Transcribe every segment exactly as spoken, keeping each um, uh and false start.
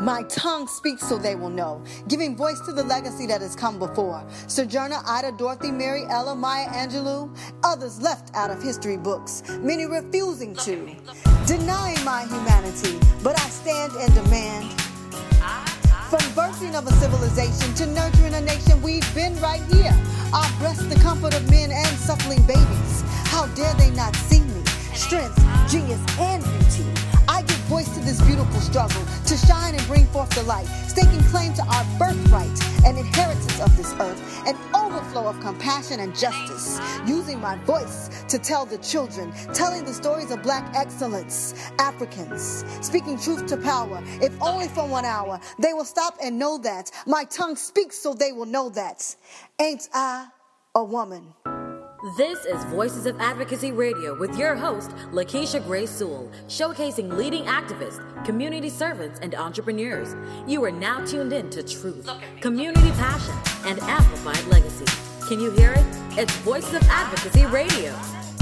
My tongue speaks so they will know, giving voice to the legacy that has come before. Sojourner, Ida, Dorothy, Mary, Ella, Maya Angelou, others left out of history books, many refusing to, denying my humanity, but I stand and demand. From birthing of a civilization to nurturing a nation, we've been right here. Our breasts the comfort of men and suckling babies. How dare they not see me? Strength, genius, and beauty. I give voice to this beautiful struggle, to shine and bring forth the light, staking claim to our birthright and inheritance of this earth, an overflow of compassion and justice, using my voice to tell the children, telling the stories of black excellence, Africans, speaking truth to power, if only for one hour. They will stop and know that. My tongue speaks so they will know that. Ain't I a woman? This is Voices of Advocacy Radio with your host, Lakeisha Gray Sewell, showcasing leading activists, community servants, and entrepreneurs. You are now tuned in to truth, community passion, and amplified legacy. Can you hear it? It's Voices of Advocacy Radio.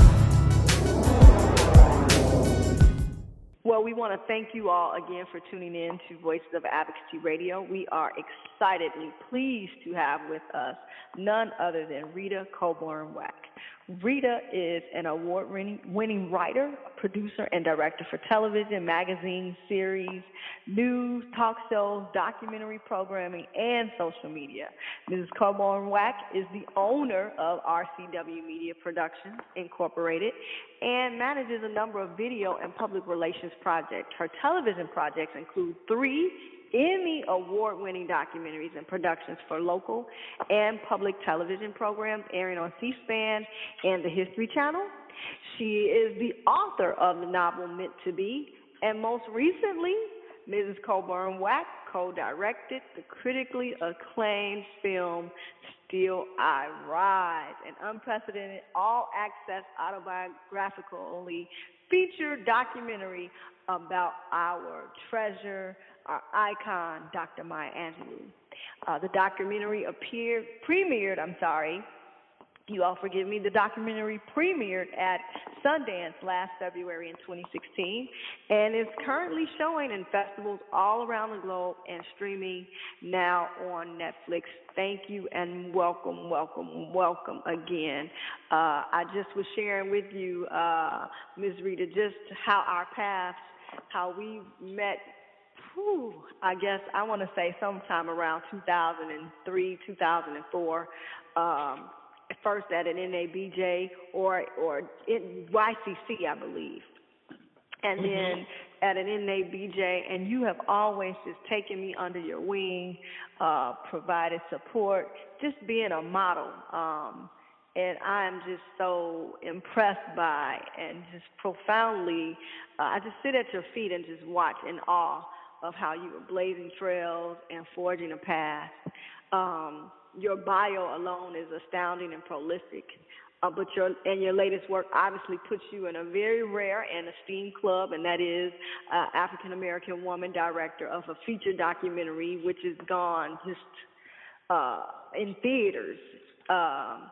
Well, we want to thank you all again for tuning in to Voices of Advocacy Radio. We are excitedly pleased to have with us none other than Rita Colburn-Wack. Rita is an award-winning winning writer, producer, and director for television, magazine, series, news, talk shows, documentary programming, and social media. Missus Colburn-Wack is the owner of R C W Media Productions, Incorporated, and manages a number of video and public relations projects. Her television projects include three Emmy award-winning documentaries and productions for local and public television programs airing on C-SPAN and the History Channel. She is the author of the novel Meant to Be, and most recently, Missus Colburn-Wack co-directed the critically acclaimed film Still I Rise, an unprecedented all-access autobiographical-only feature documentary about our treasure, our icon, Doctor Maya Angelou. Uh, the documentary appeared, premiered, I'm sorry, you all forgive me, the documentary premiered at Sundance last February in twenty sixteen and is currently showing in festivals all around the globe and streaming now on Netflix. Thank you and welcome, welcome, welcome again. Uh, I just was sharing with you, uh, Miz Rita, just how our paths, how we met, whew, I guess I want to say sometime around two thousand three, two thousand four, um, first at an N A B J or or in Y C C, I believe, and mm-hmm. then at an N A B J, and you have always just taken me under your wing, uh, provided support, just being a model. Um, and I am just so impressed by and just profoundly, uh, I just sit at your feet and just watch in awe of how you were blazing trails and forging a path. Um, your bio alone is astounding and prolific, uh, but your and your latest work obviously puts you in a very rare and esteemed club, and that is uh, African American woman director of a feature documentary, which is gone just uh, in theaters. Um,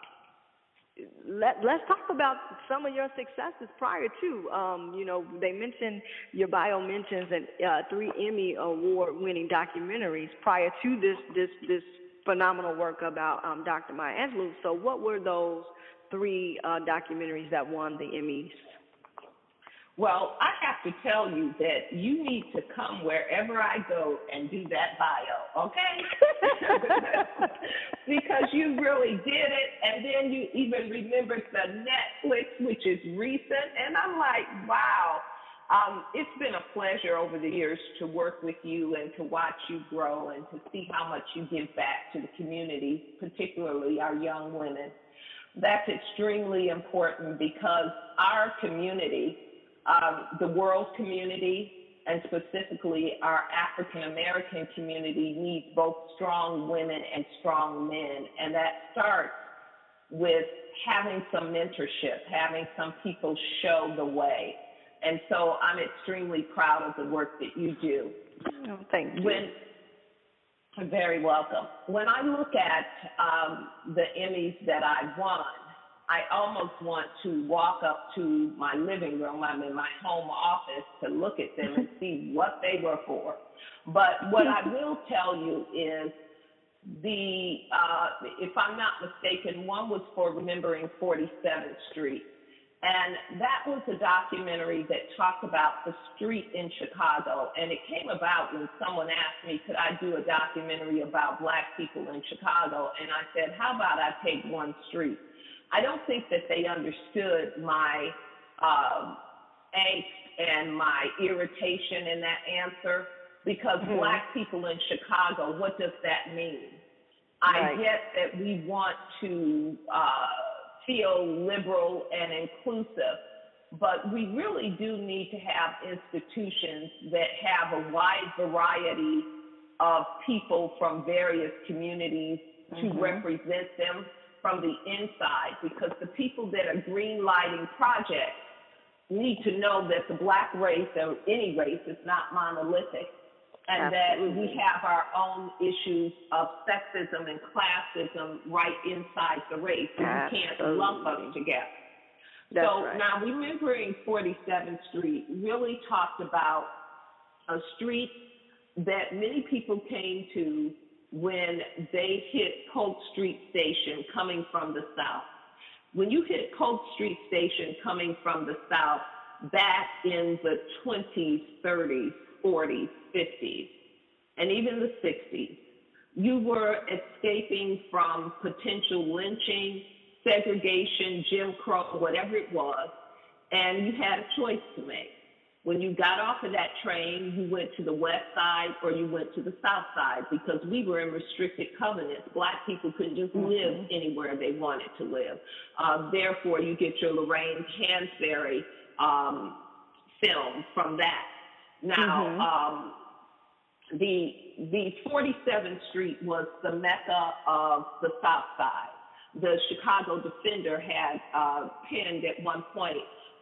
Let, let's talk about some of your successes prior to, um, you know, they mentioned, your bio mentions that uh, three Emmy award-winning documentaries prior to this this this phenomenal work about um, Doctor Maya Angelou. So what were those three uh, documentaries that won the Emmys? Well, I have to tell you that you need to come wherever I go and do that bio, okay? Because you really did it, and then you even remembered the Netflix, which is recent, and I'm like, wow. Um, it's been a pleasure over the years to work with you and to watch you grow and to see how much you give back to the community, particularly our young women. That's extremely important because our community, Um, the world community, and specifically our African-American community, needs both strong women and strong men. And that starts with having some mentorship, having some people show the way. And so I'm extremely proud of the work that you do. Oh, thank you. When, very welcome. When I look at um, the Emmys that I won, I almost want to walk up to my living room, I'm in my home office, to look at them and see what they were for. But what I will tell you is the, uh, if I'm not mistaken, one was for Remembering forty-seventh Street. And that was a documentary that talked about the street in Chicago. And it came about when someone asked me, could I do a documentary about Black people in Chicago? And I said, how about I take one street? I don't think that they understood my um, angst and my irritation in that answer, because mm-hmm. Black people in Chicago, what does that mean? Right. I get that we want to uh, feel liberal and inclusive, but we really do need to have institutions that have a wide variety of people from various communities mm-hmm. to represent them from the inside, because the people that are green lighting projects need to know that the Black race, or any race, is not monolithic, and Absolutely. That we have our own issues of sexism and classism right inside the race, and Absolutely. We can't lump us together. That's so right. Now, Remembering forty-seventh Street really talked about a street that many people came to when they hit Polk Street Station coming from the south. When you hit Polk Street Station coming from the south, back in the twenties, thirties, forties, fifties, and even the sixties, you were escaping from potential lynching, segregation, Jim Crow, whatever it was, and you had a choice to make. When you got off of that train, you went to the west side or you went to the south side, because we were in restricted covenants. Black people couldn't just mm-hmm. live anywhere they wanted to live. Uh, therefore, you get your Lorraine Hansberry um, film from that. Now, mm-hmm. um, the the forty-seventh Street was the mecca of the south side. The Chicago Defender had uh, penned at one point,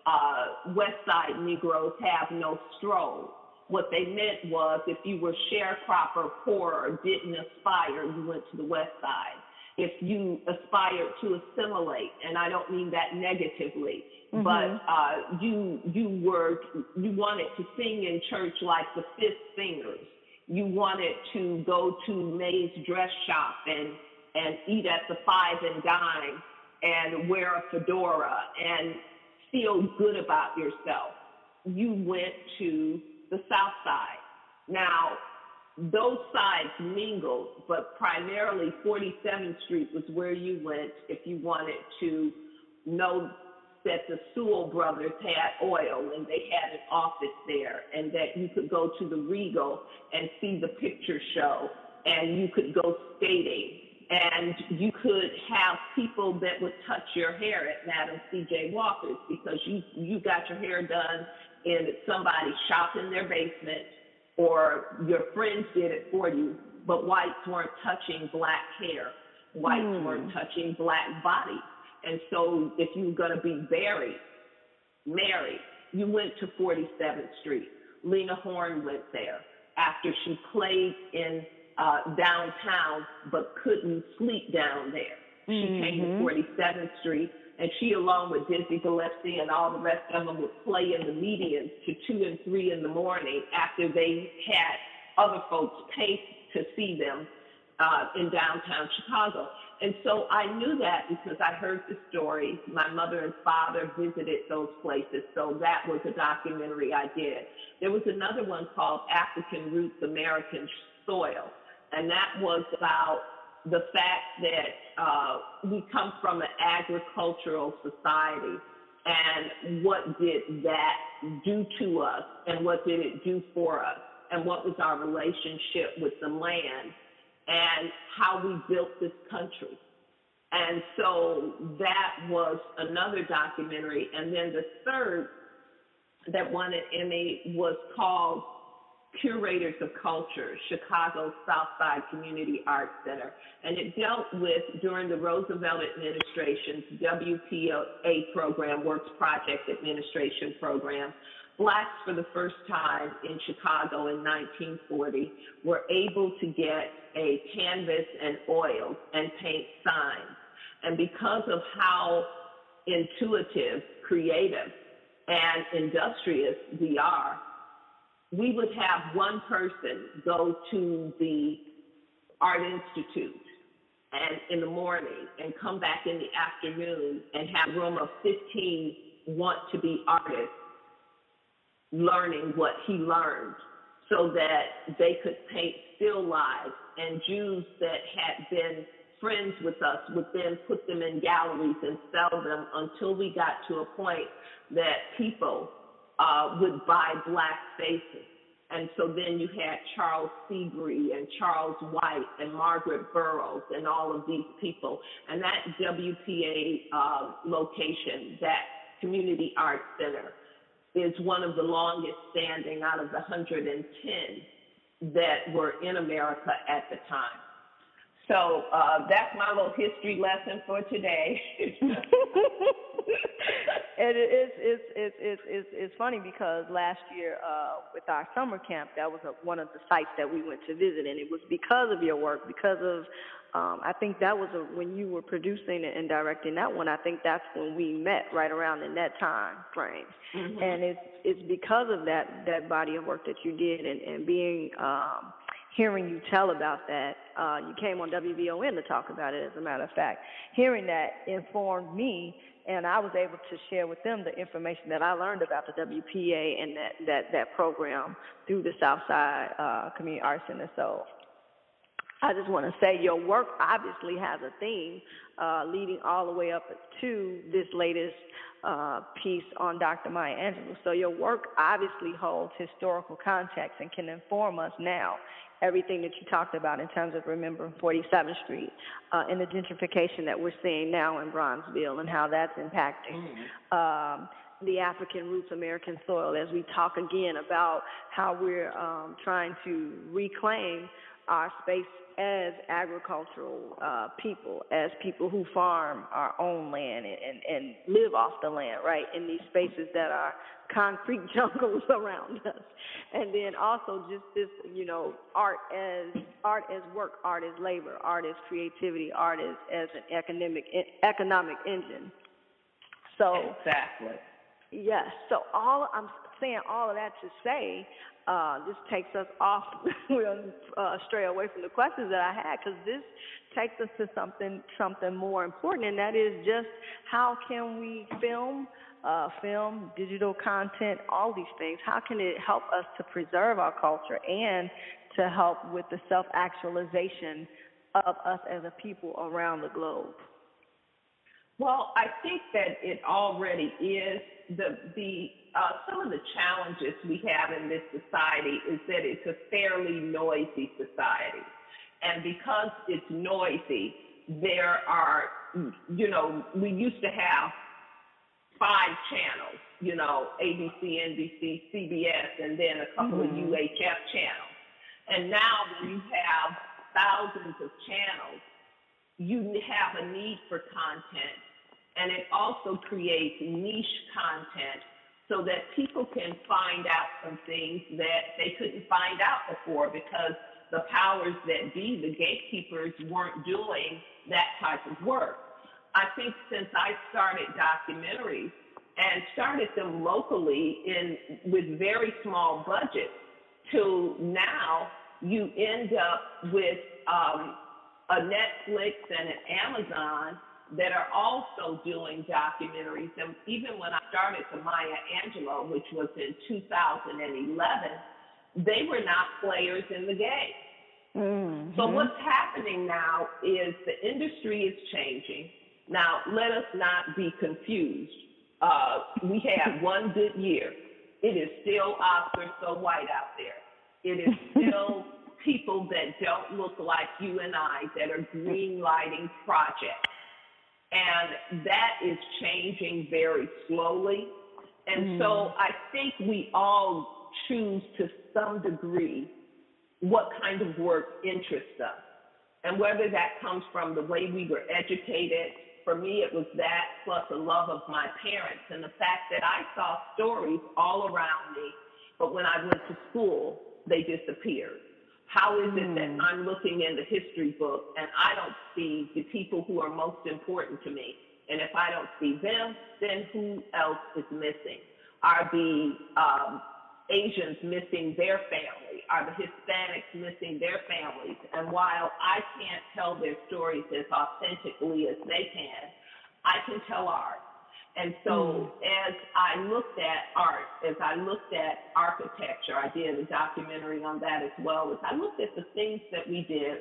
Uh, West Side Negroes have no stroll. What they meant was if you were sharecropper, poor, or didn't aspire, you went to the West Side. If you aspired to assimilate, and I don't mean that negatively, mm-hmm. but uh, you you were you wanted to sing in church like the Fifth Singers. You wanted to go to May's dress shop and and eat at the Five and Dime and wear a fedora and feel good about yourself. You went to the South Side. Now, those sides mingled, but primarily forty-seventh Street was where you went if you wanted to know that the Sewell brothers had oil and they had an office there, and that you could go to the Regal and see the picture show, and you could go skating, and you could have people that would touch your hair at Madam C J Walker's, because you, you got your hair done in somebody's shop in their basement, or your friends did it for you, but whites weren't touching Black hair. Whites mm. weren't touching Black bodies. And so if you were going to be buried, married, you went to forty-seventh Street. Lena Horne went there after she played in uh, downtown but couldn't sleep down there. She mm-hmm. came to forty-seventh Street, and she, along with Dizzy Gillespie and all the rest of them, would play in the medians to two and three in the morning after they had other folks pay to see them uh, in downtown Chicago. And so I knew that because I heard the stories. My mother and father visited those places, so that was a documentary I did. There was another one called African Roots, American Soil, and that was about the fact that uh, we come from an agricultural society, and what did that do to us, and what did it do for us, and what was our relationship with the land, and how we built this country. And so that was another documentary. And then the third that won an Emmy was called Curators of Culture, Chicago Southside Community Arts Center. And it dealt with, during the Roosevelt administration's W P A program, Works Project Administration program, Blacks for the first time in Chicago in nineteen forty were able to get a canvas and oil and paint signs. And because of how intuitive, creative, and industrious we are, we would have one person go to the Art Institute and in the morning and come back in the afternoon and have a room of fifteen want to be artists learning what he learned so that they could paint still lives, and Jews that had been friends with us would then put them in galleries and sell them until we got to a point that people uh, would buy black faces. And so then you had Charles Seabury and Charles White and Margaret Burroughs and all of these people. And that W P A uh, location, that Community Arts Center, is one of the longest standing out of the one hundred ten that were in America at the time. So uh, that's my little history lesson for today. And it is, it's, it's, it's, it's, it's funny because last year uh, with our summer camp, that was a, one of the sites that we went to visit, and it was because of your work, because of, um, I think that was a, when you were producing and directing that one, I think that's when we met, right around in that time frame. Mm-hmm. And it's, it's because of that, that body of work that you did, and, and being, um, hearing you tell about that. Uh, you came on W V O N to talk about it, as a matter of fact. Hearing that informed me, and I was able to share with them the information that I learned about the W P A and that, that, that program through the Southside uh, Community Arts Center. So I just want to say your work obviously has a theme uh, leading all the way up to this latest uh, piece on Doctor Maya Angelou. So your work obviously holds historical context and can inform us now everything that you talked about in terms of remembering forty-seventh Street uh, and the gentrification that we're seeing now in Bronzeville and how that's impacting mm-hmm. um, the African roots, American soil, as we talk again about how we're um, trying to reclaim our space as agricultural uh, people, as people who farm our own land and, and, and live off the land, right, in these spaces that are concrete jungles around us. And then also just this, you know, art as art as work, art as labor, art as creativity, art as, as an economic economic engine. So exactly. Yes. So all I'm saying all of that to say, uh, this takes us off, we'll uh, stray away from the questions that I had, because this takes us to something something more important, and that is just how can we film, uh, film, digital content, all these things, how can it help us to preserve our culture and to help with the self-actualization of us as a people around the globe? Well, I think that it already is. The, the uh, some of the challenges we have in this society is that it's a fairly noisy society. And because it's noisy, there are, you know, we used to have five channels, you know, A B C, N B C, C B S, and then a couple mm-hmm. of U H F channels. And now when you have thousands of channels, you have a need for content. And it also creates niche content so that people can find out some things that they couldn't find out before because the powers that be, the gatekeepers, weren't doing that type of work. I think since I started documentaries and started them locally in with very small budgets, to now you end up with um, a Netflix and an Amazon that are also doing documentaries. And even when I started the Maya Angelou, which was in two thousand eleven, they were not players in the game. Mm-hmm. So what's happening now is the industry is changing. Now, let us not be confused. Uh, we had one good year. It is still Oscar so white out there. It is still people that don't look like you and I that are green lighting projects. And that is changing very slowly. And mm. so I think we all choose to some degree what kind of work interests us. And whether that comes from the way we were educated, for me it was that plus a love of my parents and the fact that I saw stories all around me, but when I went to school, they disappeared. How is it that I'm looking in the history book and I don't see the people who are most important to me And if I don't see them, then who else is missing? Are the um, Asians missing their family? Are the Hispanics missing their families? And while I can't tell their stories as authentically as they can, I can tell ours. And so mm. as I looked at art, as I looked at architecture, I did a documentary on that as well. As I looked at the things that we did,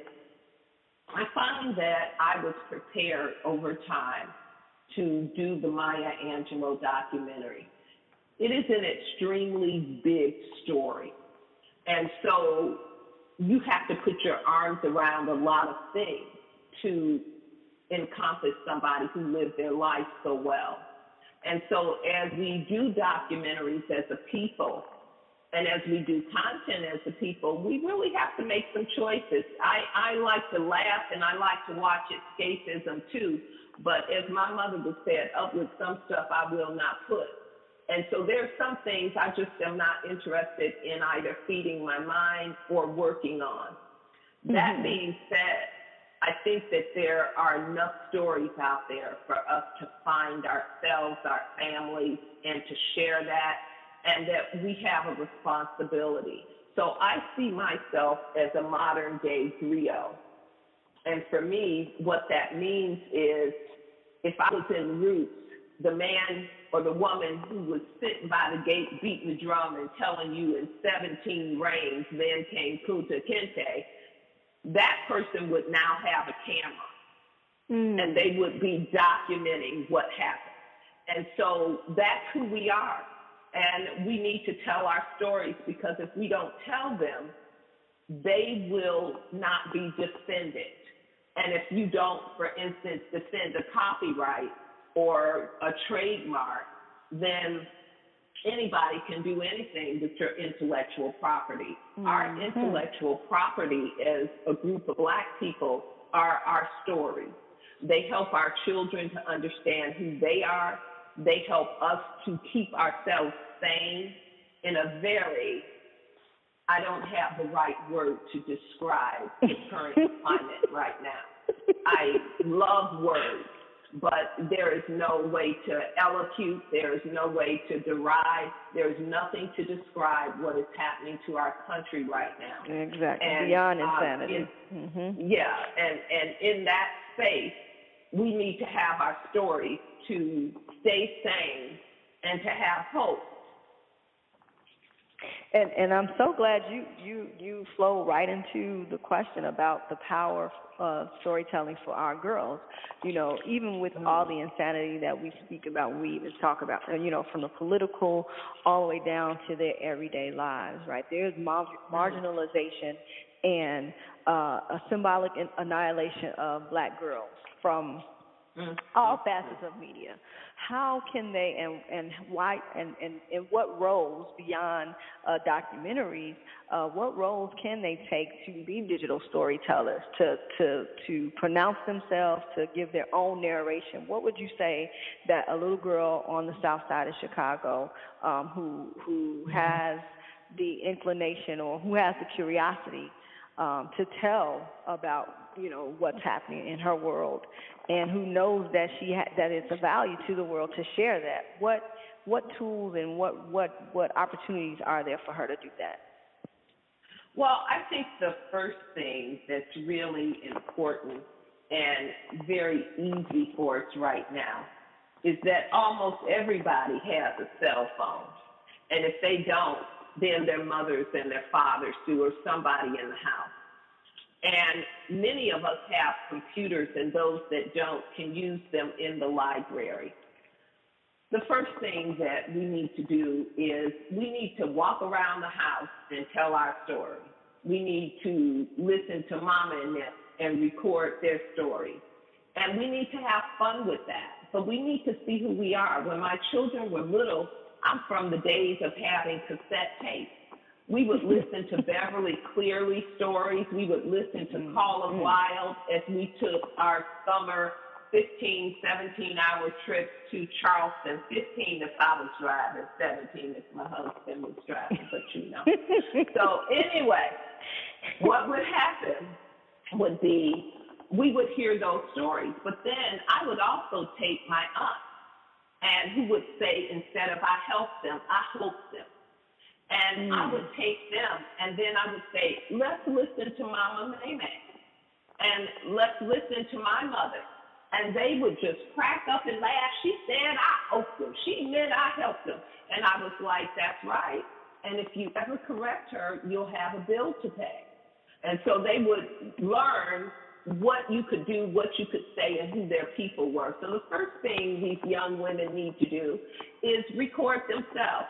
I found that I was prepared over time to do the Maya Angelou documentary. It is an extremely big story. And so you have to put your arms around a lot of things to encompass somebody who lived their life so well. And so as we do documentaries as a people, and as we do content as a people, we really have to make some choices. I, I like to laugh and I like to watch escapism too, but as my mother would say, up with some stuff I will not put. And so there are some things I just am not interested in either feeding my mind or working on. Mm-hmm. That being said, I think that there are enough stories out there for us to find ourselves, our families, and to share that, and that we have a responsibility. So I see myself as a modern day griot. And for me, what that means is if I was in Roots, the man or the woman who was sitting by the gate beating the drum and telling you in seventeen rains, then came Kunta Kinte, that person would now have a camera, mm. and they would be documenting what happened. And so that's who we are. And we need to tell our stories, because if we don't tell them, they will not be defended. And if you don't, for instance, defend a copyright or a trademark, then anybody can do anything with your intellectual property. Mm-hmm. Our intellectual property as a group of Black people are our stories. They help our children to understand who they are. They help us to keep ourselves sane in a very, I don't have the right word to describe the current climate right now. I love words, but there is no way to elocute, there is no way to deride, there is nothing to describe what is happening to our country right now. Exactly, and, beyond uh, insanity. In, mm-hmm. Yeah, and, and in that space, we need to have our stories to stay sane and to have hope. And and I'm so glad you, you, you flow right into the question about the power of storytelling for our girls. You know, even with all the insanity that we speak about, we even talk about, you know, from the political all the way down to their everyday lives, right? There's mar- marginalization and uh, a symbolic annihilation of Black girls from all facets of media. How can they and, and why and, and, and what roles beyond uh, documentaries, uh, what roles can they take to be digital storytellers, to, to, to pronounce themselves, to give their own narration? What would you say that a little girl on the south side of Chicago um, who, who has the inclination or who has the curiosity um, to tell about, you know, what's happening in her world, and who knows that she ha- that it's a value to the world to share that? What what tools and what, what, what opportunities are there for her to do that? Well, I think the first thing that's really important and very easy for us right now is that almost everybody has a cell phone. And if they don't, then their mothers and their fathers do, or somebody in the house. And many of us have computers, and those that don't can use them in the library. The first thing that we need to do is we need to walk around the house and tell our story. We need to listen to mama and them and record their stories. And we need to have fun with that. But we need to see who we are. When my children were little, I'm from the days of having cassette tapes. We would listen to Beverly Cleary stories. We would listen to Call of Wild as we took our summer fifteen, seventeen-hour trips to Charleston, fifteen if I was driving, seventeen if my husband was driving, but you know. So anyway, what would happen would be we would hear those stories. But then I would also take my aunt, and who would say, instead of I helped them, I hoped them. And mm. I would take them, and then I would say, let's listen to Mama May May, and let's listen to my mother. And they would just crack up and laugh. She said, I helped them. She meant I helped them. And I was like, that's right. And if you ever correct her, you'll have a bill to pay. And so they would learn what you could do, what you could say, and who their people were. So the first thing these young women need to do is record themselves.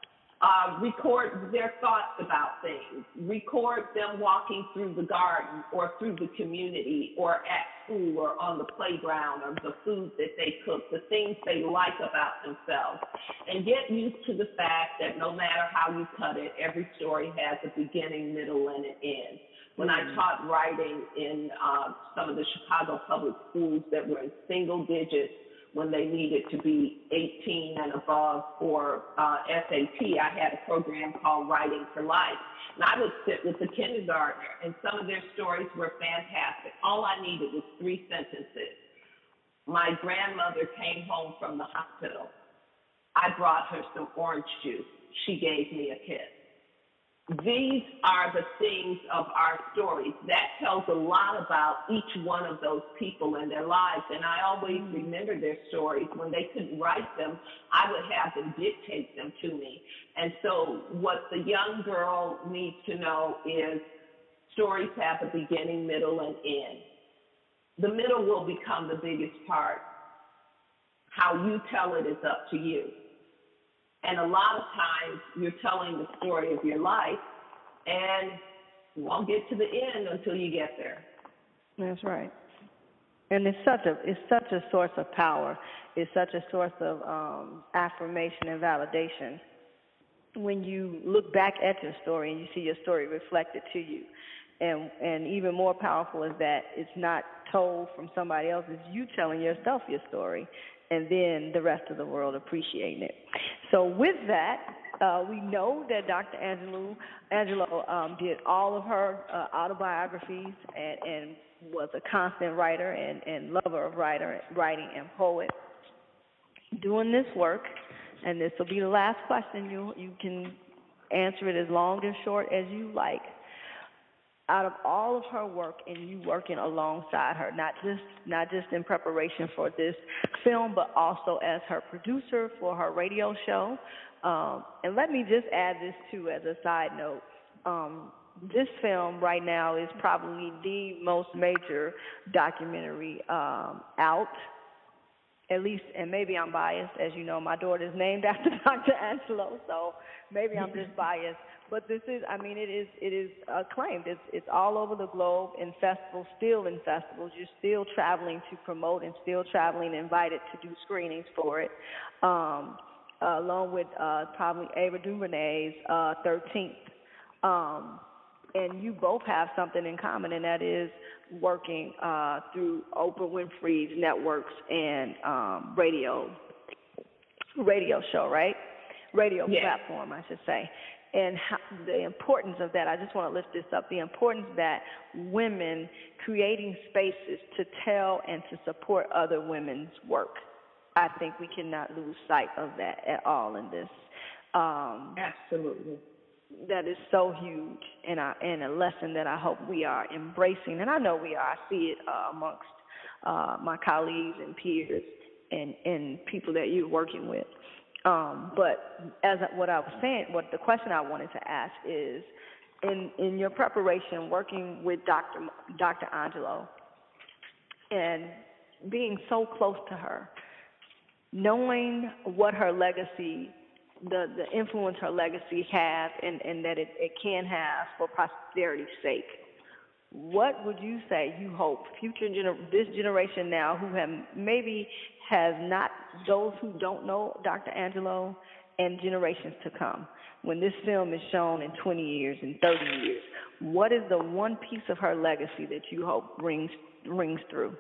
Uh, record their thoughts about things. Record them walking through the garden or through the community or at school or on the playground, or the food that they cook, the things they like about themselves. And get used to the fact that no matter how you cut it, every story has a beginning, middle, and an end. When mm-hmm. I taught writing in uh, some of the Chicago public schools that were in single digits, when they needed to be eighteen and above for uh, S A T, I had a program called Writing for Life. And I would sit with the kindergartner, and some of their stories were fantastic. All I needed was three sentences. My grandmother came home from the hospital. I brought her some orange juice. She gave me a kiss. These are the things of our stories. That tells a lot about each one of those people and their lives. And I always remember their stories. When they couldn't write them, I would have them dictate them to me. And so what the young girl needs to know is stories have a beginning, middle, and end. The middle will become the biggest part. How you tell it is up to you. And a lot of times you're telling the story of your life, and you won't get to the end until you get there. That's right. And it's such a it's such a source of power. It's such a source of um, affirmation and validation when you look back at your story and you see your story reflected to you. And and even more powerful is that it's not told from somebody else. It's you telling yourself your story, and then the rest of the world appreciating it. So with that, uh, we know that Doctor Angelo, Angelo um, did all of her uh, autobiographies and, and was a constant writer and, and lover of writer, writing and poet. Doing this work, and this will be the last question. You, you can answer it as long or short as you like. Out of all of her work and you working alongside her, not just not just in preparation for this film, but also as her producer for her radio show. Um, and let me just add this too as a side note. Um, this film right now is probably the most major documentary um, out. At least, and maybe I'm biased. As you know, my daughter's named after Doctor Angelo, so maybe I'm just biased. But this is, I mean, it is it is acclaimed. It's it's all over the globe in festivals, still in festivals. You're still traveling to promote and still traveling invited to do screenings for it, um, uh, along with uh, probably Ava DuVernay's uh, thirteenth. Um, and you both have something in common, and that is working uh, through Oprah Winfrey's networks and um, radio radio show, right? Radio yeah. platform, I should say. And how, the importance of that, I just want to lift this up, the importance that women creating spaces to tell and to support other women's work. I think we cannot lose sight of that at all in this. Um, Absolutely. That is so huge, and, I, and a lesson that I hope we are embracing. And I know we are. I see it uh, amongst uh, my colleagues and peers and, and people that you're working with. Um, but as what I was saying, what the question I wanted to ask is, in, in your preparation, working with Doctor Doctor Angelo, and being so close to her, knowing what her legacy, the, the influence her legacy has, and, and that it, it can have for posterity's sake, what would you say you hope future gener- this generation now who have maybe has not, those who don't know Doctor Angelo, and generations to come, when this film is shown in twenty years, in thirty years, what is the one piece of her legacy that you hope rings rings through?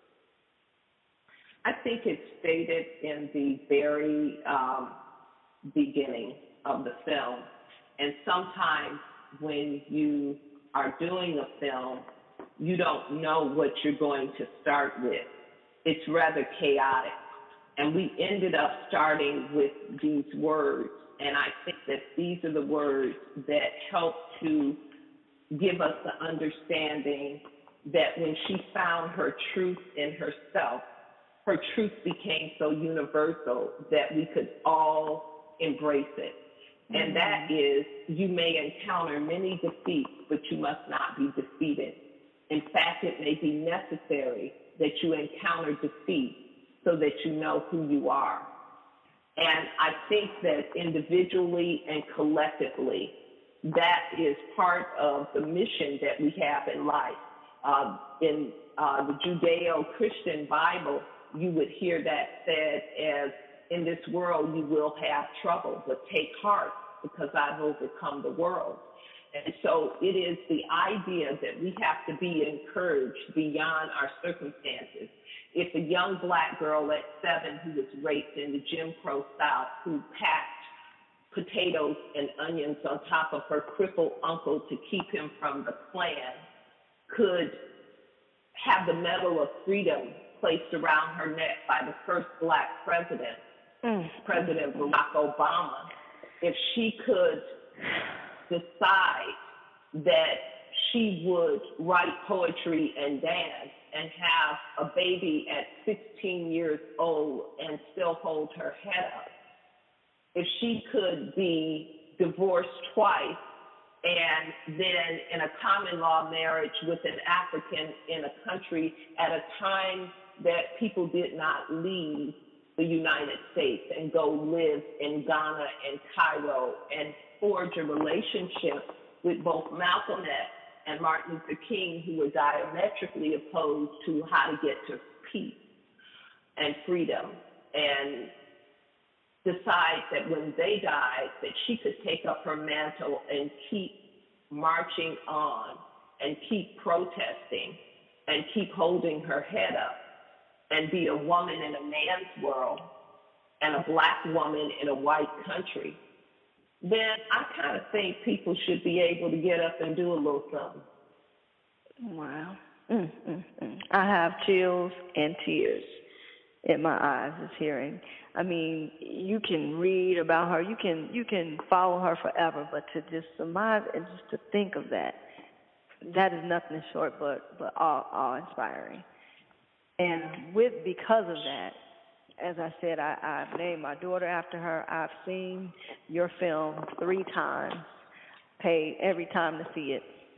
I think it's stated in the very um, beginning of the film. And sometimes when you are doing a film, you don't know what you're going to start with. It's rather chaotic. And we ended up starting with these words. And I think that these are the words that help to give us the understanding that when she found her truth in herself, her truth became so universal that we could all embrace it. Mm-hmm. And that is, you may encounter many defeats, but you must not be defeated. In fact, it may be necessary that you encounter defeat so that you know who you are. And I think that individually and collectively, that is part of the mission that we have in life. Uh, in uh, the Judeo-Christian Bible, you would hear that said as, in this world you will have trouble, but take heart because I've overcome the world. And so it is the idea that we have to be encouraged beyond our circumstances. If a young black girl at seven who was raped in the Jim Crow South, who packed potatoes and onions on top of her crippled uncle to keep him from the Klan, could have the Medal of Freedom placed around her neck by the first black president, mm. President Barack Obama, if she could decide that she would write poetry and dance and have a baby at sixteen years old and still hold her head up, if she could be divorced twice and then in a common law marriage with an African in a country at a time that people did not leave the United States and go live in Ghana and Cairo and forge a relationship with both Malcolm X and Martin Luther King, who were diametrically opposed to how to get to peace and freedom, and decide that when they died, that she could take up her mantle and keep marching on and keep protesting and keep holding her head up and be a woman in a man's world and a black woman in a white country, then I kind of think people should be able to get up and do a little something. Wow. Mm, mm, mm. I have chills and tears in my eyes just hearing. I mean, you can read about her, you can you can follow her forever, but to just surmise and just to think of that, that is nothing short but but awe, awe-inspiring. And with because of that, as I said, I, I've named my daughter after her. I've seen your film three times, paid every time to see it.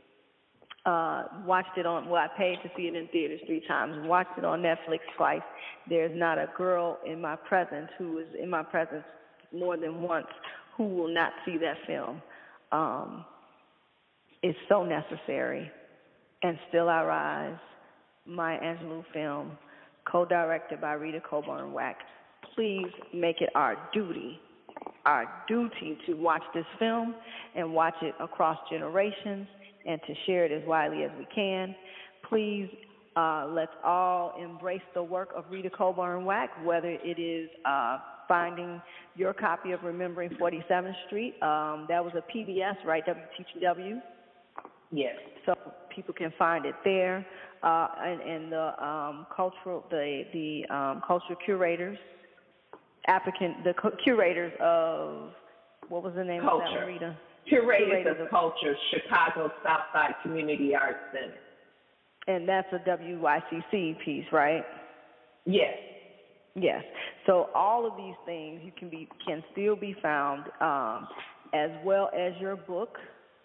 Uh, watched it on, well, I paid to see it in theaters three times, watched it on Netflix twice. There's not a girl in my presence who is in my presence more than once who will not see that film. Um, it's so necessary. And Still I Rise, Maya Angelou film, co-directed by Rita Coburn Wack. Please make it our duty, our duty to watch this film and watch it across generations and to share it as widely as we can. Please, uh, let's all embrace the work of Rita Coburn Wack, whether it is uh, finding your copy of Remembering forty-seventh Street. Um, that was a P B S, right, W T T W? Yes. So people can find it there. Uh, and, and the um, cultural, the the um, cultural curators, applicant, the cu- curators of, what was the name Culture. of that, Rita? Curators, Curators of, of Culture, Chicago Southside Community Arts Center. And that's a W Y C C piece, right? Yes. Yes. So all of these things you can be can still be found, um, as well as your book.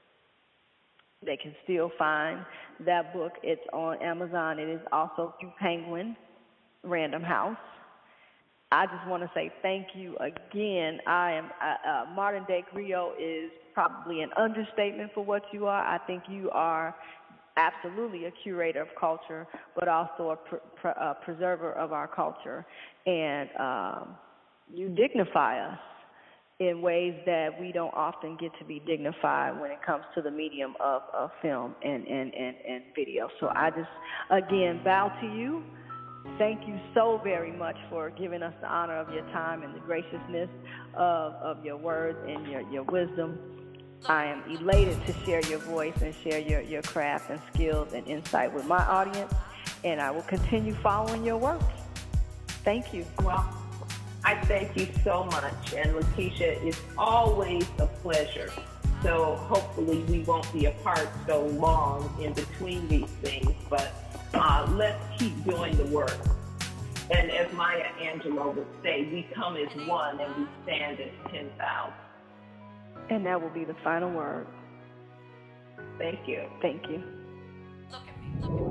They can still find that book. It's on Amazon. It is also through Penguin Random House. I just want to say thank you again. I am uh, uh, Modern Day Griot is probably an understatement for what you are. I think you are absolutely a curator of culture, but also a, pr- pr- a preserver of our culture. And um, you dignify us in ways that we don't often get to be dignified when it comes to the medium of, of film and, and, and, and video. So I just, again, bow to you. Thank you so very much for giving us the honor of your time and the graciousness of, of your words and your, your wisdom. I am elated to share your voice and share your, your craft and skills and insight with my audience, and I will continue following your work. Thank you. Well, I thank you so much, and Lakeisha, it's always a pleasure. So hopefully we won't be apart so long in between these things, but uh, let's keep doing the work. And as Maya Angelou would say, we come as one and we stand as ten thousand. And that will be the final word. Thank you. Thank you. Look at me, look at me.